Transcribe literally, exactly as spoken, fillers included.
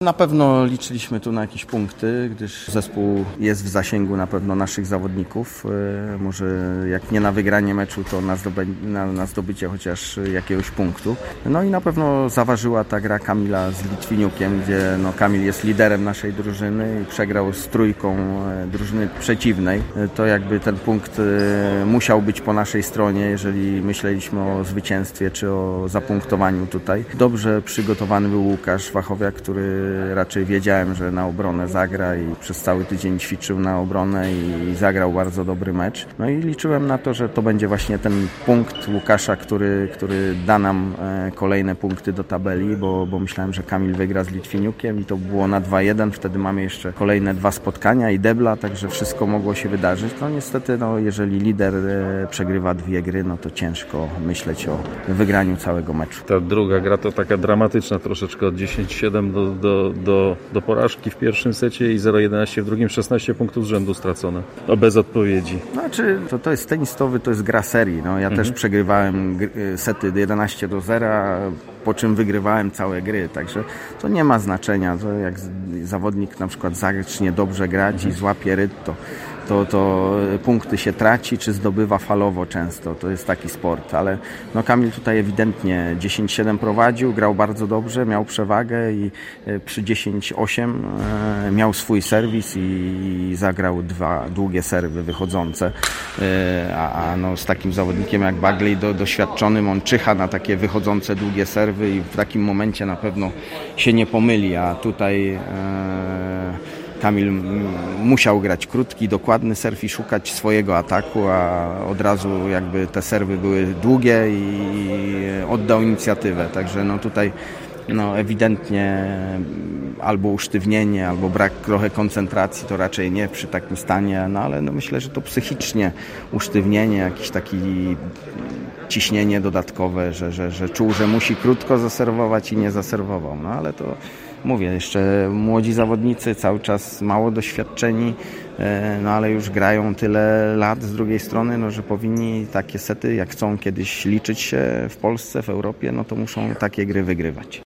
Na pewno liczyliśmy tu na jakieś punkty, gdyż zespół jest w zasięgu na pewno naszych zawodników. Może jak nie na wygranie meczu, to na, zdoby- na, na zdobycie chociaż jakiegoś punktu. No i na pewno zaważyła ta gra Kamila z Litwiniukiem, gdzie no Kamil jest liderem naszej drużyny i przegrał z trójką drużyny przeciwnej. To jakby ten punkt musiał być po naszej stronie, jeżeli myśleliśmy o zwycięstwie czy o zapunktowaniu tutaj. Dobrze przygotowany był Łukasz Wachowiak, który raczej wiedziałem, że na obronę zagra i przez cały tydzień ćwiczył na obronę i zagrał bardzo dobry mecz. No i liczyłem na to, że to będzie właśnie ten punkt Łukasza, który, który da nam kolejne punkty do tabeli, bo, bo myślałem, że Kamil wygra z Litwiniukiem i to było na dwa jeden. Wtedy mamy jeszcze kolejne dwa spotkania i debla, także wszystko mogło się wydarzyć. No niestety, no, jeżeli lider przegrywa dwie gry, no to ciężko myśleć o wygraniu całego meczu. Ta druga gra to taka dramatyczna troszeczkę, od dziesięć siedem do, do, do, do porażki w pierwszym secie i zero jedenaście w drugim, szesnaście punktów z rzędu stracone. No bez odpowiedzi. Znaczy, to, to jest tenistowy, to jest gra serii. No, ja mhm. też przegrywałem sety jedenaście do zera, po czym wygrywałem całe gry, także to nie ma znaczenia. To jak zawodnik na przykład zacznie dobrze grać mhm. i złapie rytm, to To, to punkty się traci, czy zdobywa falowo często. To jest taki sport, ale no Kamil tutaj ewidentnie dziesięć siedem prowadził, grał bardzo dobrze, miał przewagę i przy dziesięć osiem miał swój serwis i zagrał dwa długie serwy wychodzące. A, a no z takim zawodnikiem jak Bagley, do, doświadczonym, on czyha na takie wychodzące długie serwy i w takim momencie na pewno się nie pomyli, a tutaj e, Kamil musiał grać krótki, dokładny serw i szukać swojego ataku, a od razu jakby te serwy były długie i oddał inicjatywę. Także no tutaj no ewidentnie albo usztywnienie, albo brak trochę koncentracji, to raczej nie przy takim stanie, no ale no myślę, że to psychicznie usztywnienie, jakieś takie ciśnienie dodatkowe, że, że, że czuł, że musi krótko zaserwować i nie zaserwował. No ale to mówię, jeszcze młodzi zawodnicy, cały czas mało doświadczeni, no ale już grają tyle lat z drugiej strony, no, że powinni takie sety, jak chcą kiedyś liczyć się w Polsce, w Europie, no to muszą takie gry wygrywać.